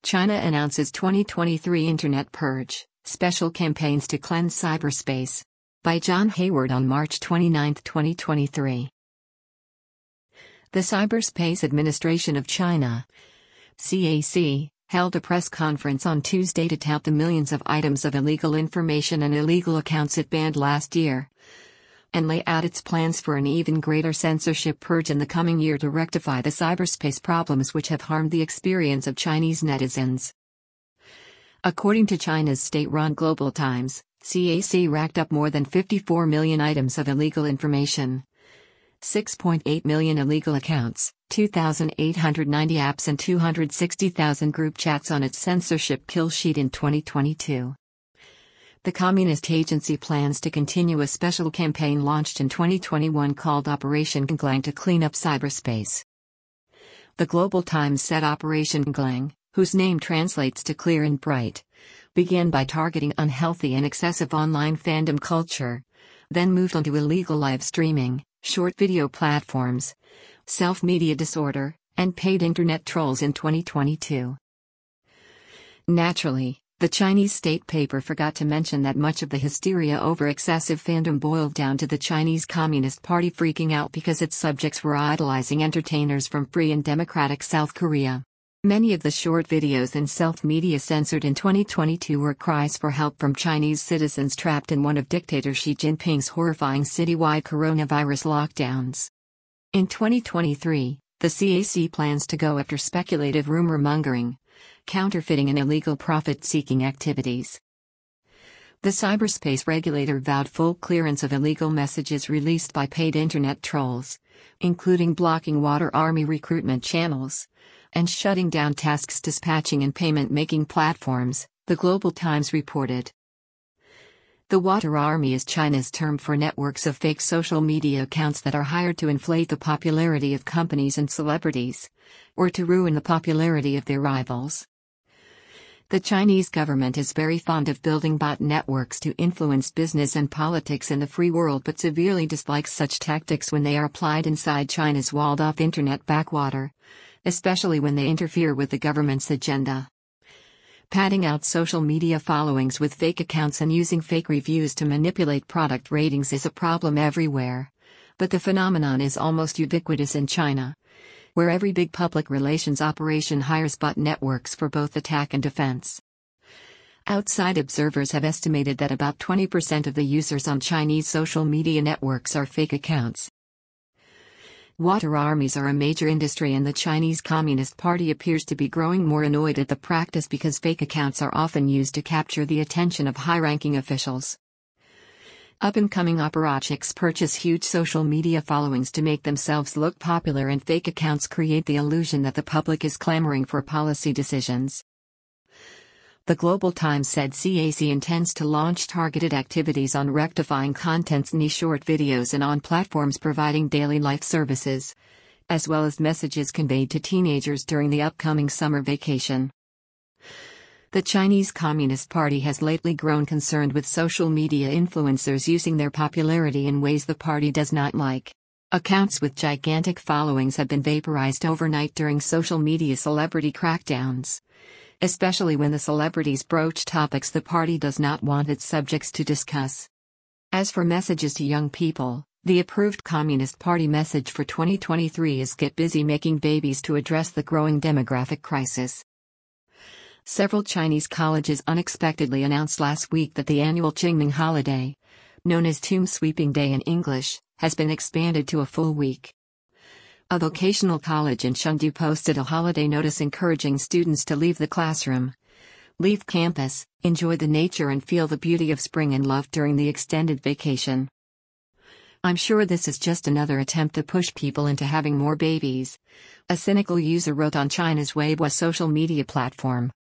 China announces 2023 Internet Purge, special campaigns to cleanse cyberspace. By John Hayward on March 29, 2023. The Cyberspace Administration of China, CAC, held a press conference on Tuesday to tout the millions of items of illegal information and illegal accounts it banned last year, and lay out its plans for an even greater censorship purge in the coming year to rectify the cyberspace problems which have harmed the experience of Chinese netizens. According to China's state-run Global Times, CAC racked up more than 54 million items of illegal information, 6.8 million illegal accounts, 2,890 apps and 260,000 group chats on its censorship kill sheet in 2022. The Communist Agency plans to continue a special campaign launched in 2021 called Operation Glang to clean up cyberspace. The Global Times said Operation Glang, whose name translates to clear and bright, began by targeting unhealthy and excessive online fandom culture, then moved on to illegal live streaming, short video platforms, self-media disorder, and paid internet trolls in 2022. Naturally, the Chinese state paper forgot to mention that much of the hysteria over excessive fandom boiled down to the Chinese Communist Party freaking out because its subjects were idolizing entertainers from free and democratic South Korea. Many of the short videos and self-media censored in 2022 were cries for help from Chinese citizens trapped in one of dictator Xi Jinping's horrifying citywide coronavirus lockdowns. In 2023, the CAC plans to go after speculative rumor-mongering, counterfeiting and illegal profit-seeking activities. The cyberspace regulator vowed full clearance of illegal messages released by paid internet trolls, including blocking Water Army recruitment channels, and shutting down tasks dispatching and payment-making platforms, the Global Times reported. The Water Army is China's term for networks of fake social media accounts that are hired to inflate the popularity of companies and celebrities, or to ruin the popularity of their rivals. The Chinese government is very fond of building bot networks to influence business and politics in the free world, but severely dislikes such tactics when they are applied inside China's walled-off internet backwater, especially when they interfere with the government's agenda. Padding out social media followings with fake accounts and using fake reviews to manipulate product ratings is a problem everywhere, but the phenomenon is almost ubiquitous in China, where every big public relations operation hires bot networks for both attack and defense. Outside observers have estimated that about 20% of the users on Chinese social media networks are fake accounts. Water armies are a major industry, and the Chinese Communist Party appears to be growing more annoyed at the practice because fake accounts are often used to capture the attention of high-ranking officials. Up-and-coming apparatchiks purchase huge social media followings to make themselves look popular, and fake accounts create the illusion that the public is clamoring for policy decisions. The Global Times said CAC intends to launch targeted activities on rectifying contents niche short videos and on platforms providing daily life services, as well as messages conveyed to teenagers during the upcoming summer vacation. The Chinese Communist Party has lately grown concerned with social media influencers using their popularity in ways the party does not like. Accounts with gigantic followings have been vaporized overnight during social media celebrity crackdowns, especially when the celebrities broach topics the party does not want its subjects to discuss. As for messages to young people, the approved Communist Party message for 2023 is "Get busy making babies" to address the growing demographic crisis. Several Chinese colleges unexpectedly announced last week that the annual Qingming holiday, known as Tomb Sweeping Day in English, has been expanded to a full week. A vocational college in Chengdu posted a holiday notice encouraging students to leave the classroom, leave campus, enjoy the nature and feel the beauty of spring and love during the extended vacation. "I'm sure this is just another attempt to push people into having more babies," a cynical user wrote on China's Weibo social media platform.